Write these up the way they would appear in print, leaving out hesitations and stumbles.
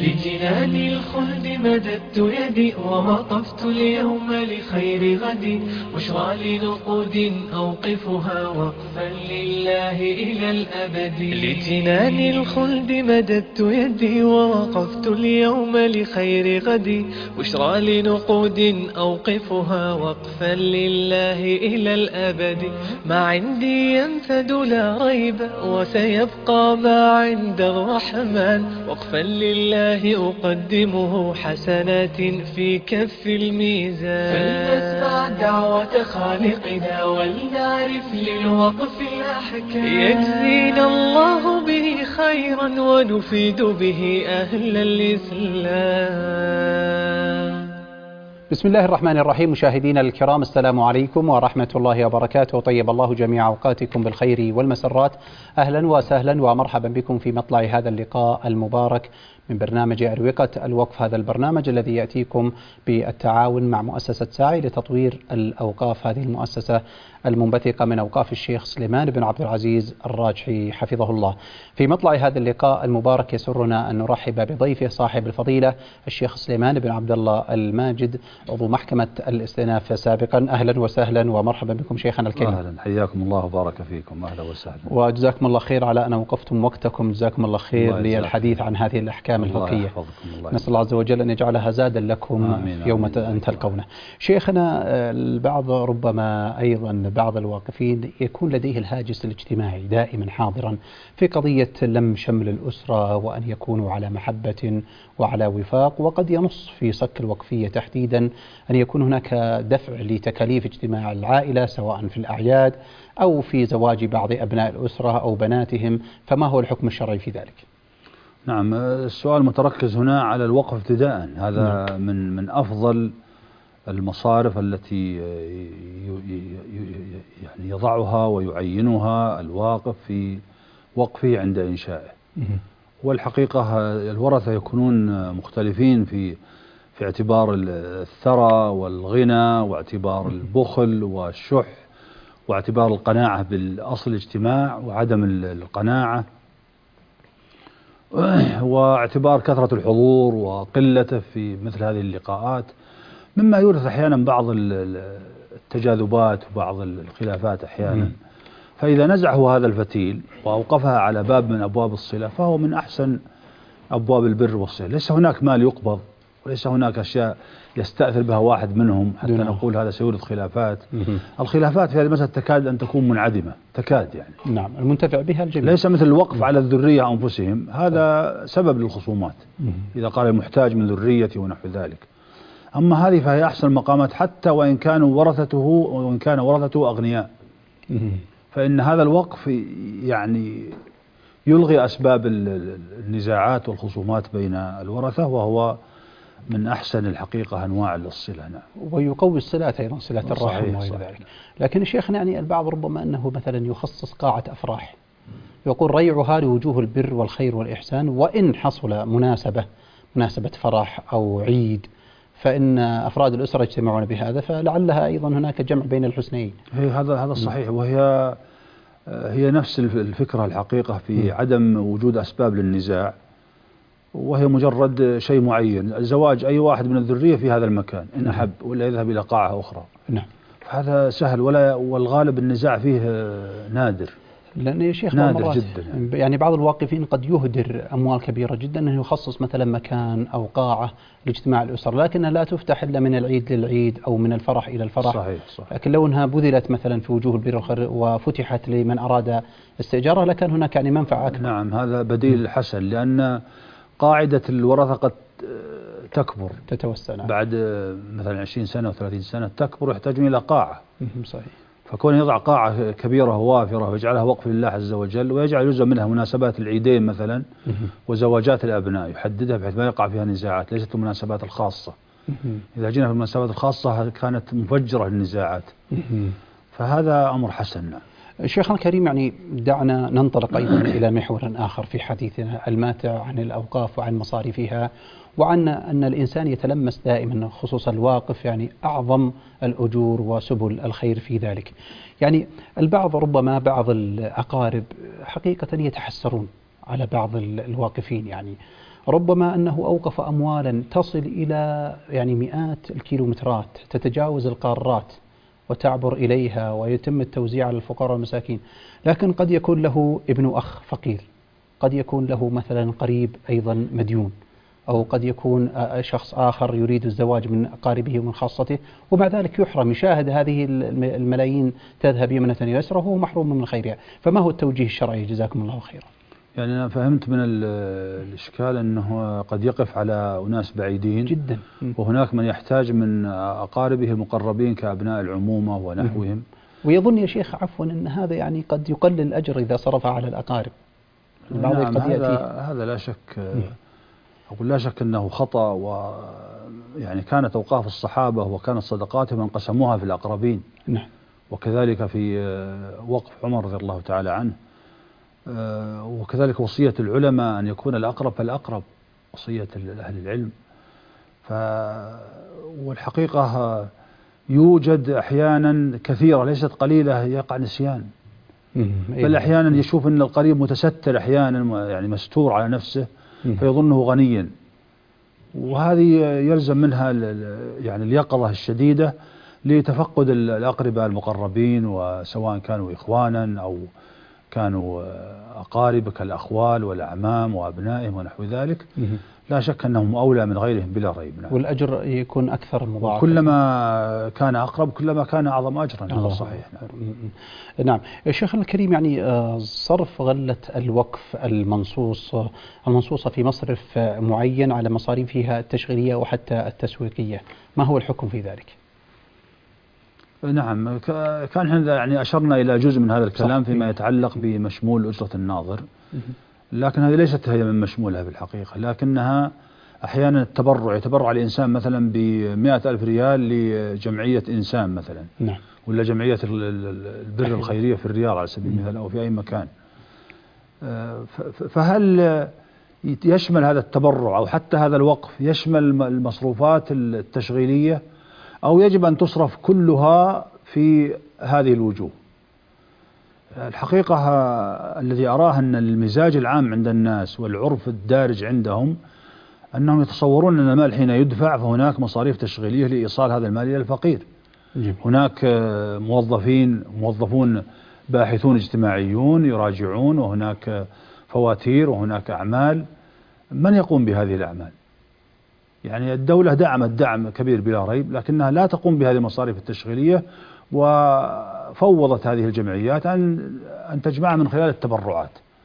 لجنان الخلد مددت يدي ووقفت اليوم لخير غدي، بشرى لنقود أوقفها وقفا لله إلى الأبد. لجنان الخلد مددت يدي ووقفت اليوم لخير غدي، بشرى لنقود أوقفها وقفا لله إلى الأبد. ما عندي ينفد لا ريب وسيبقى ما عند الرحمن، وقفا لله أقدمه حسنات في كف الميزان. فلنسمع دعوة خالقنا ولنعرف للوقف الأحكام، يجزينا الله به خيرا ونفيد به أهل الإسلام. بسم الله الرحمن الرحيم. مشاهدينا الكرام، السلام عليكم ورحمة الله وبركاته. طيب الله جميع أوقاتكم بالخير والمسرات. أهلا وسهلا ومرحبا بكم في مطلع هذا اللقاء المبارك من برنامج أروقة الوقف، هذا البرنامج الذي يأتيكم بالتعاون مع مؤسسة ساعي لتطوير الأوقاف، هذه المؤسسة المنبثقة من أوقاف الشيخ سليمان بن عبد العزيز الراجحي حفظه الله. في مطلع هذا اللقاء المبارك يسرنا أن نرحب بضيفه صاحب الفضيلة الشيخ سليمان بن عبد الله الماجد، عضو محكمة الاستئناف سابقا. أهلا وسهلا ومرحبا بكم شيخنا الكريم. أهلا، حياكم الله وبارك فيكم. أهلا وسهلا وجزاكم الله خير على أن وقفتم وقتكم، جزاكم الله خير للحديث عن هذه الأحكام الفقهية. نسأل الله عز وجل أن يجعلها زادا لكم يوم أن تلقونه. شيخنا، البعض ربما أيضا بعض الواقفين يكون لديه الهاجس الاجتماعي دائما حاضرا في قضية لم شمل الأسرة وأن يكونوا على محبة وعلى وفاق، وقد ينص في صك الوقفية تحديدا أن يكون هناك دفع لتكاليف اجتماع العائلة سواء في الأعياد أو في زواج بعض أبناء الأسرة أو بناتهم، فما هو الحكم الشرعي في ذلك؟ نعم، السؤال متركز هنا على الوقف ابتداء. هذا من أفضل المصارف التي يعني يضعها ويعينها الواقف في وقفه عند إنشائه. والحقيقة الورثة يكونون مختلفين في اعتبار الثرى والغنى، واعتبار البخل والشح، واعتبار القناعة بالأصل الاجتماع وعدم القناعة، واعتبار كثرة الحضور وقلته في مثل هذه اللقاءات، مما يورث أحيانا بعض التجاذبات وبعض الخلافات أحيانا. فإذا نزعه هذا الفتيل وأوقفها على باب من أبواب الصلة فهو من أحسن أبواب البر والصلة. ليس هناك مال يقبض، وليس هناك أشياء يستأثر بها واحد منهم حتى نقول هذا سيورث خلافات. الخلافات في هذه المسألة تكاد أن تكون منعدمة، تكاد يعني. نعم، المنتفع بها الجميع. ليس مثل الوقف على الذرية أنفسهم، هذا سبب للخصومات إذا قال المحتاج من ذريتي ونحو ذلك. أما هذه فهي أحسن المقامات حتى وإن كان ورثته أغنياء، فإن هذا الوقف يعني يلغي أسباب النزاعات والخصومات بين الورثة، وهو من أحسن الحقيقة أنواع الصلة. نعم. ويقوي الصلات أيضا، صلة الرحم وغير ذلك. لكن شيخنا، يعني البعض ربما أنه مثلا يخصص قاعة أفراح يقول ريعها لوجوه البر والخير والإحسان، وإن حصل مناسبة فرح أو عيد فإن أفراد الأسرة يجتمعون بهذا، فلعلها أيضا هناك جمع بين الحسنين. هذا صحيح، وهي نفس الفكرة الحقيقة في عدم وجود أسباب للنزاع، وهي مجرد شيء معين، زواج أي واحد من الذرية في هذا المكان إن أحب، ولا يذهب إلى قاعة أخرى. نعم. فهذا سهل، والغالب النزاع فيه نادر. لأن يا شيخ نادر جدا يعني بعض الواقفين قد يهدر أموال كبيرة جدا أنه يخصص مثلا مكان أو قاعة لاجتماع الأسر، لكنها لا تفتح إلا من العيد للعيد أو من الفرح إلى الفرح. صحيح. لكن لو أنها بذلت مثلا في وجوه البر والخير وفتحت لمن أراد استئجارها لكان هناك يعني منفعة أكبر. نعم، هذا بديل حسن، لأن قاعدة الورثة قد تكبر، تتوسع بعد مثلا 20 سنة و30 سنة تكبر ويحتاجون إلى قاعة. صحيح. فكون يضع قاعة كبيرة ووافرة ويجعلها وقف لله عز وجل، ويجعل جزء منها مناسبات العيدين مثلا وزواجات الأبناء، يحددها بحيث ما يقع فيها نزاعات، ليست المناسبات الخاصة. إذا جينا في المناسبات الخاصة كانت مفجرة للنزاعات، فهذا أمر حسن. شيخنا الكريم، يعني دعنا ننطلق أيضا إلى محور آخر في حديثنا الماتع عن الأوقاف وعن مصاريفها، وعن أن الإنسان يتلمس دائما خصوصا الواقف يعني أعظم الأجور وسبل الخير في ذلك. يعني البعض ربما بعض الأقارب حقيقة يتحسرون على بعض الواقفين، يعني ربما أنه أوقف أموالا تصل إلى يعني مئات الكيلومترات تتجاوز القارات وتعبر إليها ويتم التوزيع على الفقراء والمساكين، لكن قد يكون له ابن أخ فقير، قد يكون له مثلا قريب أيضا مديون، أو قد يكون شخص آخر يريد الزواج من أقاربه ومن خاصته ومع ذلك يحرم، يشاهد هذه الملايين تذهب يمنة ويسرى وهو محروم من خيرها. فما هو التوجيه الشرعي جزاكم الله خيرا؟ يعني أنا فهمت من الإشكال أنه قد يقف على أناس بعيدين جدا، وهناك من يحتاج من أقاربه المقربين كأبناء العمومة ونحوهم، ويظن يا شيخ عفوا أن هذا يعني قد يقلل الأجر إذا صرف على الأقارب. نعم، هذا لا شك، أقول لا شك أنه خطأ، ويعني كانت أوقاف الصحابة وكانت صدقاتهم انقسموها في الأقربين. نعم. وكذلك في وقف عمر رضي الله تعالى عنه، وكذلك وصية العلماء أن يكون الأقرب فالأقرب، وصية أهل العلم. والحقيقة يوجد أحيانا كثيرة ليست قليلة يقع نسيان، بل أحيانا يشوف أن القريب متستر، أحيانا يعني مستور على نفسه فيظنه غنيا، وهذه يلزم منها يعني اليقظة الشديدة لتفقد الأقرباء المقربين، وسواء كانوا إخوانا أو كانوا أقارب كالأخوال والأعمام وأبنائهم ونحو ذلك. لا شك أنهم أولى من غيرهم بلا ريب. نعم. والأجر يكون أكثر مضاعفة، كلما كان أقرب كلما كان أعظم أجرا. هذا صحيح. نعم. نعم يا شيخ الكريم، يعني صرف غلة الوقف المنصوصة في مصرف معين على مصاريفها التشغيلية وحتى التسويقية، ما هو الحكم في ذلك؟ نعم، كان احنا يعني أشرنا إلى جزء من هذا الكلام فيما يتعلق بمشمول أجرة الناظر، لكن هذه ليست هي من مشمولها بالحقيقة، لكنها أحيانا يتبرع الإنسان مثلا ب100,000 ريال لجمعية إنسان مثلا، نعم، ولا جمعية البر الخيرية في الرياض على سبيل المثال أو في أي مكان. فهل يشمل هذا التبرع أو حتى هذا الوقف يشمل المصروفات التشغيلية، أو يجب أن تصرف كلها في هذه الوجوه؟ الحقيقة الذي أراه أن المزاج العام عند الناس والعرف الدارج عندهم أنهم يتصورون أن المال حين يدفع فهناك مصاريف تشغيلية لإيصال هذا المال إلى الفقير. هناك موظفون باحثون اجتماعيون يراجعون، وهناك فواتير، وهناك أعمال. من يقوم بهذه الأعمال؟ يعني الدولة دعمت دعم كبير بلا ريب، لكنها لا تقوم بهذه المصاريف التشغيلية، وفوضت هذه الجمعيات أن تجمع من خلال التبرعات.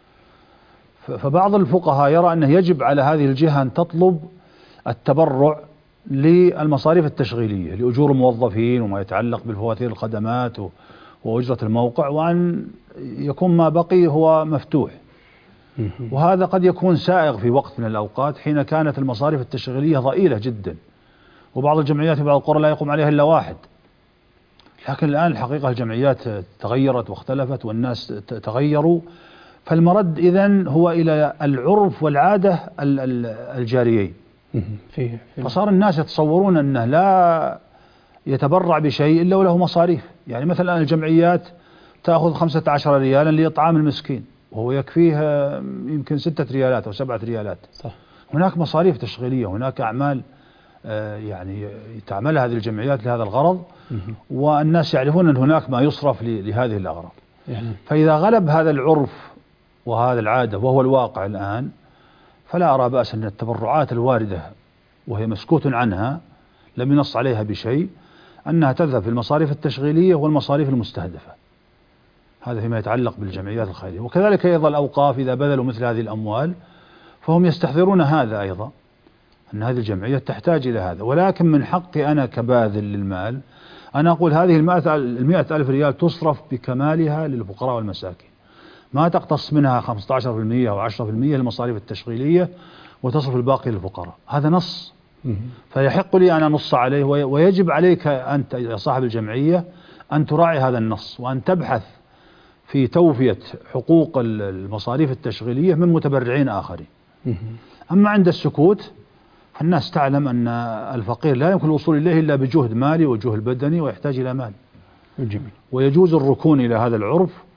فبعض الفقهاء يرى أنه يجب على هذه الجهة أن تطلب التبرع للمصاريف التشغيلية، لأجور الموظفين وما يتعلق بالفواتير الخدمات وأجرة الموقع، وأن يكون ما بقي هو مفتوح. وهذا قد يكون سائغ في وقت من الأوقات حين كانت المصاريف التشغيلية ضئيلة جدا، وبعض الجمعيات في بعض القرى لا يقوم عليها إلا واحد. لكن الآن الحقيقة الجمعيات تغيرت واختلفت والناس تغيروا، فالمرد إذن هو إلى العرف والعادة الجاريين. فصار الناس يتصورون أنه لا يتبرع بشيء إلا وله مصاريف. يعني مثلا الجمعيات تأخذ 15 ريالا لإطعام المسكين، وهو يكفيه يمكن 6 ريالات أو 7 ريالات. صح. هناك مصاريف تشغيلية، هناك أعمال يعني تعملها هذه الجمعيات لهذا الغرض، والناس يعرفون أن هناك ما يصرف لهذه الأغراض. فإذا غلب هذا العرف وهذا العادة وهو الواقع الآن، فلا أرى بأس أن التبرعات الواردة وهي مسكوت عنها لم ينص عليها بشيء أنها تذهب في المصاريف التشغيلية والمصاريف المستهدفة. هذا فيما يتعلق بالجمعيات الخيرية. وكذلك أيضا الأوقاف إذا بذلوا مثل هذه الأموال فهم يستحضرون هذا أيضا، أن هذه الجمعية تحتاج إلى هذا. ولكن من حقي أنا كباذل للمال أنا أقول هذه 100,000 ريال تصرف بكمالها للفقراء والمساكين، ما تقتص منها 15% أو 10% للمصاريف التشغيلية وتصرف الباقي للفقراء. هذا نص، فيحق لي أن أنص عليه، ويجب عليك أنت يا صاحب الجمعية أن تراعي هذا النص، وأن تبحث في توفية حقوق المصاريف التشغيلية من متبرعين آخرين. أما عند السكوت فالناس تعلم أن الفقير لا يمكن الوصول إليه إلا بجهد مالي وجهد بدني، ويحتاج إلى مال. جميل. ويجوز الركون إلى هذا العرف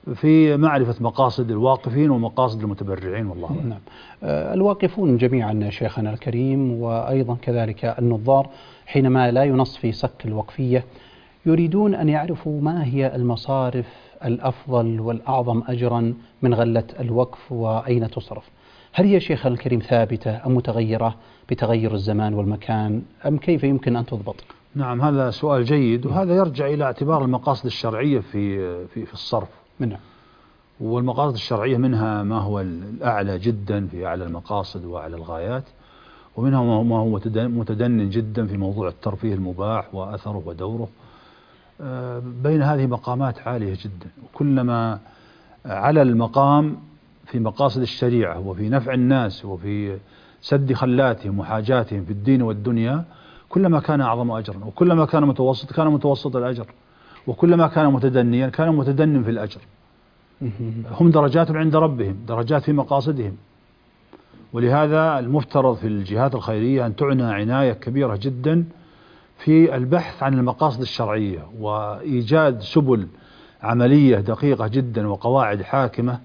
في معرفة مقاصد الواقفين ومقاصد المتبرعين، والله أعلم. نعم. الواقفون جميعا شيخنا الكريم وأيضا كذلك النظار حينما لا ينص في صك الوقفية يريدون أن يعرفوا ما هي المصارف الأفضل والأعظم أجرا من غلة الوقف وأين تصرف. هل هي شيخنا الكريم ثابتة أم متغيرة بتغير الزمان والمكان أم كيف يمكن أن تضبط؟ نعم، هذا سؤال جيد، وهذا يرجع إلى اعتبار المقاصد الشرعية في الصرف. نعم. والمقاصد الشرعية منها ما هو الأعلى جدا في أعلى المقاصد وأعلى الغايات، ومنها ما هو متدن جدا في موضوع الترفيه المباح وأثره ودوره. بين هذه مقامات عالية جدا، وكلما على المقام في مقاصد الشريعة وفي نفع الناس وفي سد خلاتهم وحاجاتهم في الدين والدنيا كلما كان أعظم أجرا، وكلما كان متوسط كان متوسط الأجر، وكلما كان متدنيا كان متدن في الأجر. هم درجات عند ربهم، درجات في مقاصدهم. ولهذا المفترض في الجهات الخيرية أن تعنى عناية كبيرة جدا في البحث عن المقاصد الشرعية وإيجاد سبل عملية دقيقة جدا وقواعد حاكمة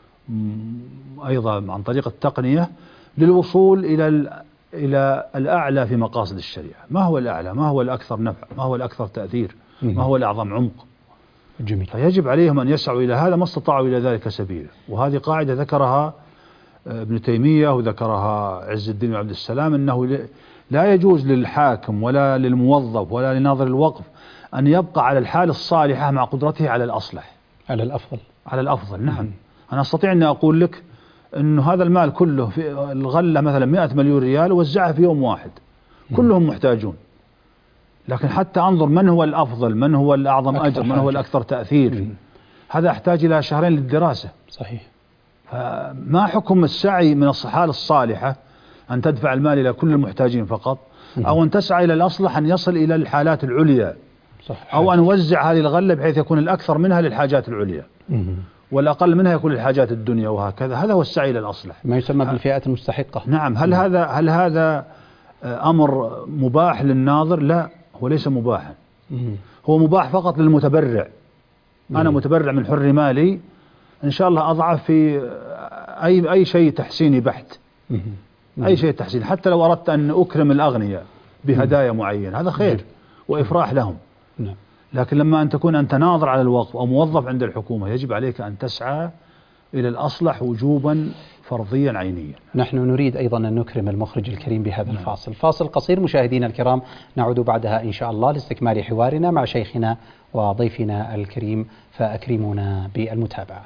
أيضا عن طريق التقنية للوصول إلى الأعلى في مقاصد الشريعة. ما هو الأعلى؟ ما هو الأكثر نفع؟ ما هو الأكثر تأثير؟ ما هو الأعظم عمق؟ جميل. فيجب عليهم أن يسعوا إلى هذا ما استطاعوا إلى ذلك سبيلا. وهذه قاعدة ذكرها ابن تيمية وذكرها عز الدين بن عبد السلام، أنه لا يجوز للحاكم ولا للموظف ولا لناظر الوقف أن يبقى على الحال الصالحة مع قدرته على الأصلح، على الأفضل. على الأفضل. نعم. أنا أستطيع أن أقول لك أن هذا المال كله في الغلة مثلا 100 مليون ريال وزعها في يوم واحد، كلهم محتاجون، لكن حتى أنظر من هو الأفضل، من هو الأعظم أجر، من هو الأكثر تأثير، هذا أحتاج إلى شهرين للدراسة. صحيح. فما حكم السعي من الحال الصالحة أن تدفع المال إلى كل المحتاجين فقط، أو أن تسعى إلى الأصلح أن يصل إلى الحالات العليا، صح. أو أن نوزع هذه الغلة بحيث يكون الأكثر منها للحاجات العليا والأقل منها يكون للحاجات الدنيا، وهكذا. هذا هو السعي إلى الأصلح، ما يسمى بالفئات المستحقة. نعم. هل هذا أمر مباح للناظر؟ لا، هو ليس مباحا. هو مباح فقط للمتبرع. أنا متبرع من حر مالي، إن شاء الله أضعف في أي شيء تحسيني بحت، أي شيء تحسين، حتى لو أردت أن أكرم الأغنياء بهدايا معينة، هذا خير وإفراح لهم. لكن لما أن تكون أنت ناظر على الوقف أو موظف عند الحكومة يجب عليك أن تسعى إلى الأصلح وجوبا فرضيا عينيا. نحن نريد أيضا أن نكرم المخرج الكريم بهذا الفاصل. فاصل قصير مشاهدينا الكرام، نعود بعدها إن شاء الله لاستكمال حوارنا مع شيخنا وضيفنا الكريم، فأكرمونا بالمتابعة.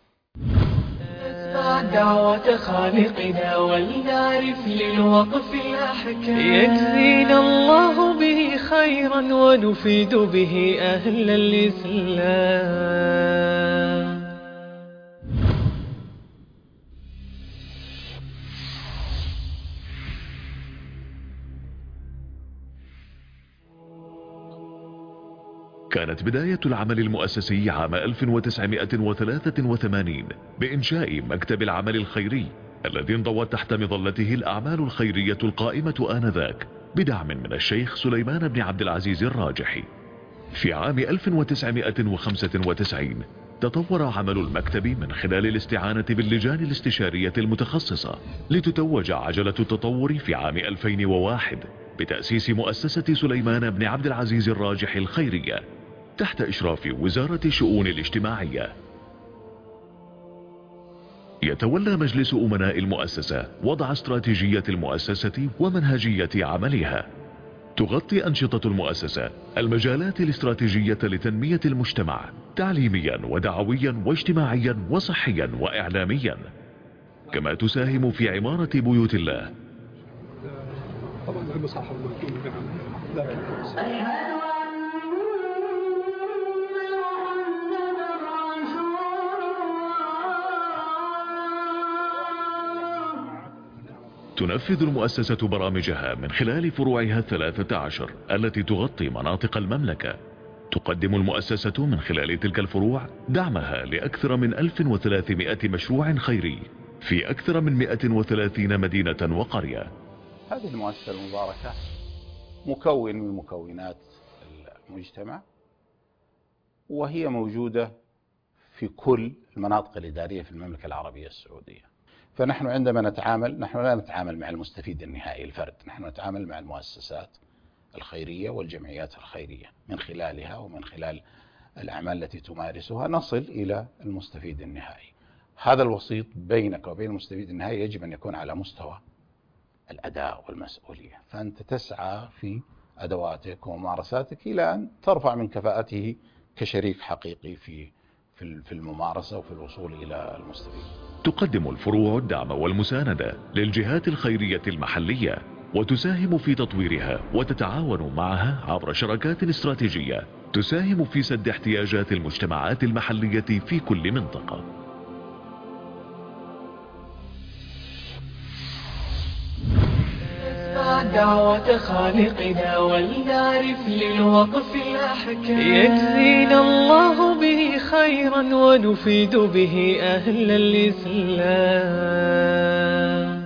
نسمع دعوة خالقنا ولنعرف للوقف الأحكام، يجزينا الله به خيرا ونفيد به أهل الإسلام. كانت بداية العمل المؤسسي عام 1983 بإنشاء مكتب العمل الخيري الذي انضوت تحت مظلته الأعمال الخيرية القائمة آنذاك بدعم من الشيخ سليمان بن عبد العزيز الراجحي. في عام 1995 تطور عمل المكتب من خلال الاستعانة باللجان الاستشارية المتخصصة لتتوج عجلة التطور في عام 2001 بتأسيس مؤسسة سليمان بن عبد العزيز الراجحي الخيرية تحت إشراف وزارة الشؤون الاجتماعية. يتولى مجلس أمناء المؤسسة وضع استراتيجية المؤسسة ومنهجية عملها. تغطي أنشطة المؤسسة المجالات الاستراتيجية لتنمية المجتمع تعليميا ودعويا واجتماعيا وصحيا وإعلاميا، كما تساهم في عمارة بيوت الله. تنفذ المؤسسة برامجها من خلال فروعها 13 التي تغطي مناطق المملكة. تقدم المؤسسة من خلال تلك الفروع دعمها لأكثر من 1300 مشروع خيري في أكثر من 130 مدينة وقرية. هذه المؤسسة المباركة مكون من مكونات المجتمع، وهي موجودة في كل المناطق الإدارية في المملكة العربية السعودية. فنحن عندما نحن لا نتعامل مع المستفيد النهائي الفرد، نحن نتعامل مع المؤسسات الخيرية والجمعيات الخيرية، من خلالها ومن خلال الأعمال التي تمارسها نصل إلى المستفيد النهائي. هذا الوسيط بينك وبين المستفيد النهائي يجب أن يكون على مستوى الأداء والمسؤولية، فأنت تسعى في أدواتك وممارساتك إلى أن ترفع من كفاءته كشريك حقيقي في الممارسة وفي الوصول إلى المستفيد. تقدم الفروع الدعم والمساندة للجهات الخيرية المحلية، وتساهم في تطويرها وتتعاون معها عبر شراكات استراتيجية تساهم في سد احتياجات المجتمعات المحلية في كل منطقة. دعوة خالقنا ولنعرف للوقف الأحكام، يجزينا الله به خيرا ونفيد به أهل الإسلام.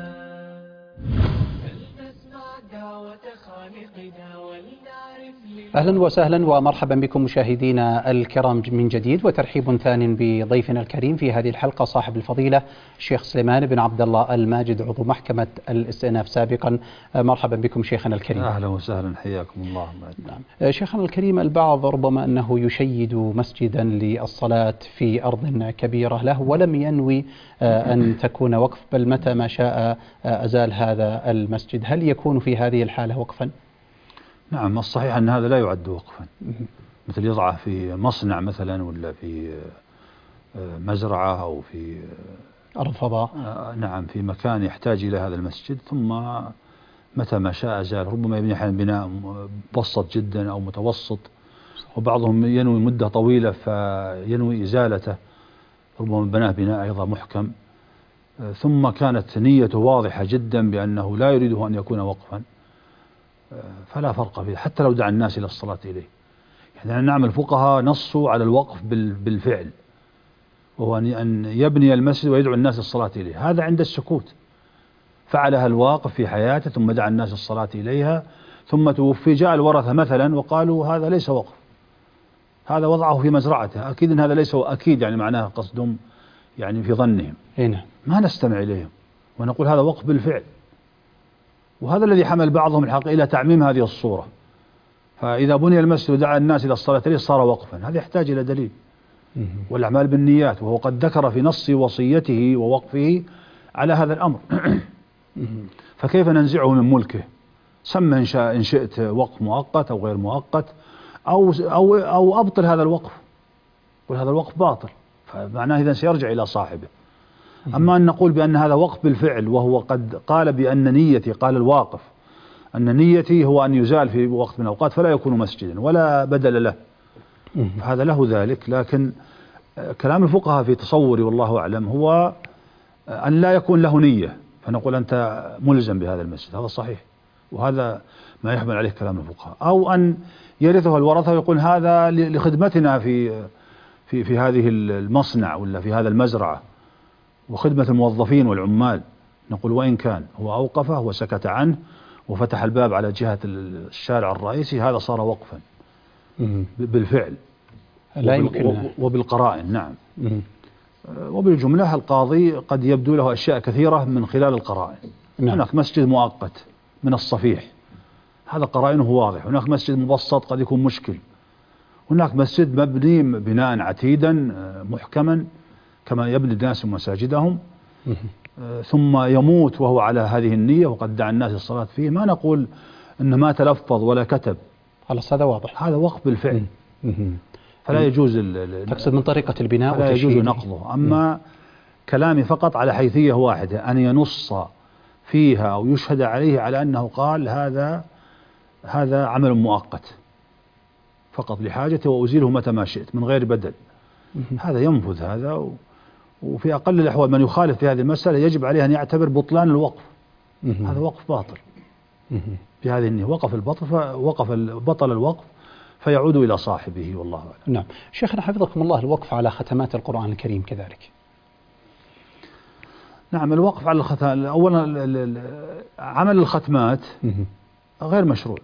فلنسمع دعوة خالقنا ولنعرف أهلا وسهلا ومرحبا بكم مشاهدينا الكرام من جديد، وترحيب ثان بضيفنا الكريم في هذه الحلقة صاحب الفضيلة الشيخ سليمان بن عبد الله الماجد، عضو محكمة الاستئناف سابقا. مرحبا بكم شيخنا الكريم. أهلا وسهلا، حياكم الله. نعم. شيخنا الكريم، البعض ربما أنه يشيد مسجدا للصلاة في أرض كبيرة له ولم ينوي أن تكون وقف، بل متى ما شاء أزال هذا المسجد، هل يكون في هذه الحالة وقفا؟ نعم، الصحيح أن هذا لا يعد وقفا، مثل يضعه في مصنع مثلا، ولا في مزرعة، أو في أرض فضاء. نعم، في مكان يحتاج إلى هذا المسجد، ثم متى ما شاء زال. ربما يبني أحيانا بناء مبسط جدا أو متوسط، وبعضهم ينوي مدة طويلة فينوي إزالته، ربما بناه بناء أيضا محكم، ثم كانت نيته واضحة جدا بأنه لا يريده أن يكون وقفا، فلا فرق فيه حتى لو دعا الناس إلى الصلاة إليه. يعني نعم، الفقهاء نصوا على الوقف بالفعل، وهو أن يبني المسجد ويدعو الناس للصلاة إليه. هذا عند السكوت، فعلها الواقف في حياته ثم دعا الناس للصلاة إليها، ثم توفي، جاء الورثة مثلا وقالوا هذا ليس وقف، هذا وضعه في مزرعته، أكيد إن هذا ليس أكيد، يعني معناه قصدهم يعني في ظنهم. هنا ما نستمع إليهم ونقول هذا وقف بالفعل. وهذا الذي حمل بعضهم الحق إلى تعميم هذه الصورة، فإذا بني المسجد ودعا الناس إلى الصلاة إليه صار وقفا. هذا يحتاج إلى دليل، والأعمال بالنيات، وهو قد ذكر في نص وصيته ووقفه على هذا الأمر. فكيف ننزعه من ملكه؟ سمى إن شئت وقف مؤقت أو غير مؤقت، أو أبطل هذا الوقف، قل هذا الوقف باطل، فمعناه إذن سيرجع إلى صاحبه. أما أن نقول بأن هذا وقف بالفعل، وهو قد قال بأن نيتي، قال الواقف أن نيتي هو أن يزال في وقت من الأوقات فلا يكون مسجدا ولا بدل له، هذا له ذلك. لكن كلام الفقهاء في تصوري والله أعلم هو أن لا يكون له نية، فنقول أنت ملزم بهذا المسجد، هذا صحيح، وهذا ما يحمل عليه كلام الفقهاء. أو أن يرثه الورثة ويقول هذا لخدمتنا في هذه المصنع ولا في هذا المزرعة، وخدمة الموظفين والعمال، نقول وإن كان هو أوقفه وسكت عنه وفتح الباب على جهة الشارع الرئيسي، هذا صار وقفا بالفعل لا يمكن وبالقرائن. نعم. وبالجملة القاضي قد يبدو له أشياء كثيرة من خلال القرائن. نعم. هناك مسجد مؤقت من الصفيح، هذا قرائنه واضح. هناك مسجد مبسط قد يكون مشكل. هناك مسجد مبني بناء عتيدا محكما كما يبني الناس مساجدهم، ثم يموت وهو على هذه النية وقد دعا الناس الصلاة فيه. ما نقول إنه ما تلفظ ولا كتب، خلاص هذا واضح، هذا وقف بالفعل، فلا يجوز تقصد من طريقة البناء فلا يجوز نقضه. أما كلامي فقط على حيثية واحدة، أن ينص فيها أو يشهد عليه على أنه قال هذا عمل مؤقت فقط لحاجته وأزيله متى ما شئت من غير بدل، هذا ينفذ هذا. وفي أقل الأحوال من يخالف في هذه المسألة يجب عليه أن يعتبر بطلان الوقف، هذا وقف باطل في هذه النية، بطل الوقف فيعود إلى صاحبه والله أعلم. نعم. شيخنا حفظكم الله، الوقف على ختمات القرآن الكريم كذلك. نعم، الوقف على الختمات، أولا عمل الختمات غير مشروع،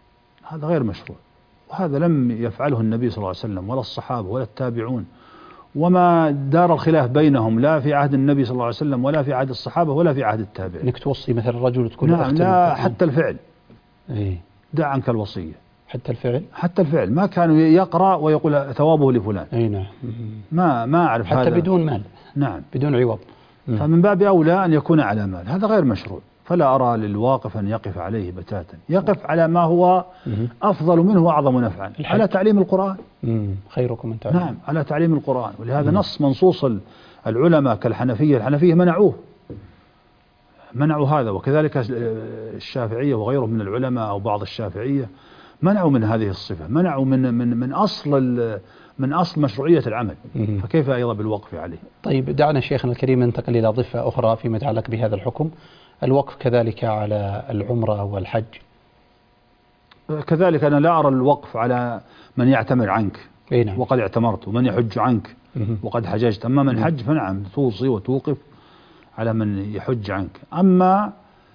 هذا غير مشروع، وهذا لم يفعله النبي صلى الله عليه وسلم ولا الصحابة ولا التابعون وما دار الخلاف بينهم لا في عهد النبي صلى الله عليه وسلم ولا في عهد الصحابة ولا في عهد التابعين. انك توصي مثلا الرجل وتقول نعم لا حتى الفعل. إيه؟ دع عنك الوصية. حتى الفعل. حتى الفعل ما كانوا يقرأ ويقول ثوابه لفلان. اي نعم. ما أعرف حتى هذا. بدون مال. نعم بدون عوض. فمن باب أولى أن يكون على مال، هذا غير مشروع. فلا أرى للواقف أن يقف عليه بتاتا، يقف على ما هو أفضل منه وأعظم نفعا، على تعليم القرآن. خيركم من تعلم. نعم على تعليم القرآن. ولهذا نص منصوص العلماء كالحنفية منعوا هذا، وكذلك الشافعية وغيرهم من العلماء أو بعض الشافعية منعوا من هذه الصفة، منعوا من أصل مشروعية العمل. فكيف أيضا بالوقف عليه؟ طيب دعنا شيخنا الكريم ننتقل إلى ضفة أخرى فيما يتعلق بهذا الحكم، الوقف كذلك على العمرة والحج. كذلك أنا لا أرى الوقف على من يعتمر عنك نعم. وقد اعتمرت، ومن يحج عنك وقد حججت. أما من حج فنعم توصي وتوقف على من يحج عنك. أما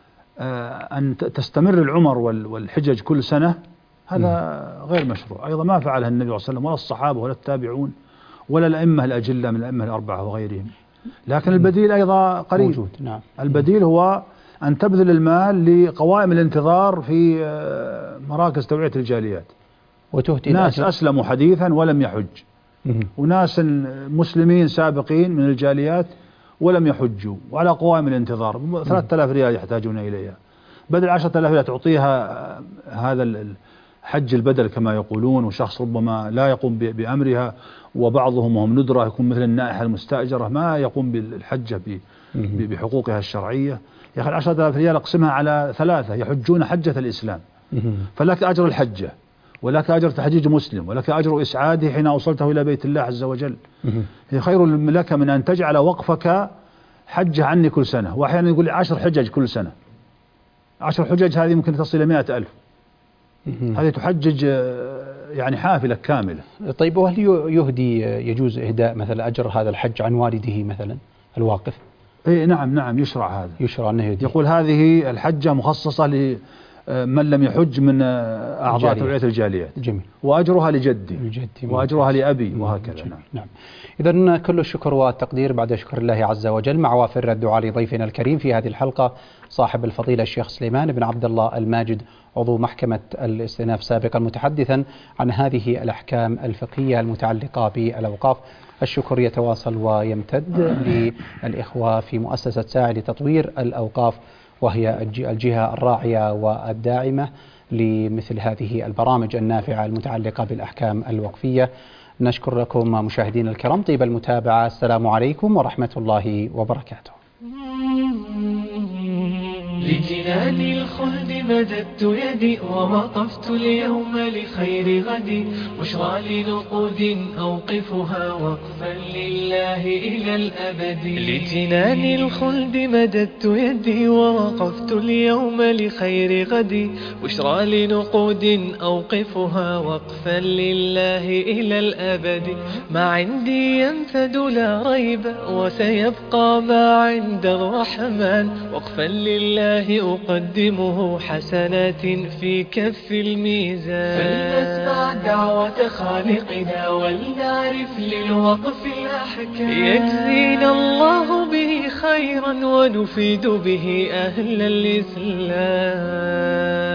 أن تستمر العمر والحجج كل سنة هذا غير مشروع. أيضا ما فعلها النبي صلى الله عليه وسلم ولا الصحابة ولا التابعون ولا الأئمة الأجلة من الأئمة الأربعة وغيرهم. لكن البديل أيضا قريب موجود. نعم. البديل هو أن تبذل المال لقوائم الانتظار في مراكز توعية الجاليات، وتهدي ناس أسلموا حديثا ولم يحج، وناس مسلمين سابقين من الجاليات ولم يحجوا، وعلى قوائم الانتظار 3000 ريال يحتاجون إليها، بدل 10,000 ريال تعطيها هذا حج البدل كما يقولون، وشخص ربما لا يقوم بأمرها، وبعضهم وهم ندرة يكون مثل النائحة المستأجرة ما يقوم بالحجة بحقوقها الشرعية. يا أخي 10,000 ريال أقسمها على 3 يحجون حجة الإسلام، فلك أجر الحجة ولك أجر تحجيج مسلم ولك أجر إسعاده حين أوصلته إلى بيت الله عز وجل. هي خير لك من أن تجعل وقفك حج عني كل سنة، وأحيانا يقول لي 10 حجج كل سنة. 10 حجج هذه ممكن تصل إلى 100,000. هذه تحجج يعني حافلة كاملة. طيب وهل يجوز إهداء مثلا أجر هذا الحج عن والده مثلا الواقف؟ إيه نعم يشرع هذا، يشرع أنه يقول هذه الحجة مخصصة لمن لم يحج من أعضاء توعية الجاليات. جميل. وأجرها لجدي وأجرها لأبي وهكذا. نعم. إذن كل الشكر والتقدير بعد شكر الله عز وجل مع وافر الدعاء لضيفنا الكريم في هذه الحلقة صاحب الفضيلة الشيخ سليمان بن عبد الله الماجد عضو محكمة الاستئناف سابقا متحدثا عن هذه الأحكام الفقهية المتعلقة بالأوقاف. الشكر يتواصل ويمتد للإخوة في مؤسسة ساعي لتطوير الأوقاف، وهي الجهة الراعية والداعمة لمثل هذه البرامج النافعة المتعلقة بالأحكام الوقفية. نشكر لكم مشاهدينا الكرام طيب المتابعة. السلام عليكم ورحمة الله وبركاته. لجنان الخلد مددت يدي ووقفت اليوم لخير غدي، بشرى لنقود أوقفها وقفا لله إلى الأبد. لجنان الخلد مددت يدي ووقفت اليوم لخير غدي، بشرى لنقود أوقفها وقفا لله إلى الأبد. ما عندي ينفد لا ريب وسيبقى ما عند الرحمن، وقفا لله أقدمه حسنات في كف الميزان. فلنسمع دعوة خالقنا ولنعرف للوقف الأحكام، يجزينا الله به خيرا ونفيد به أهل الإسلام.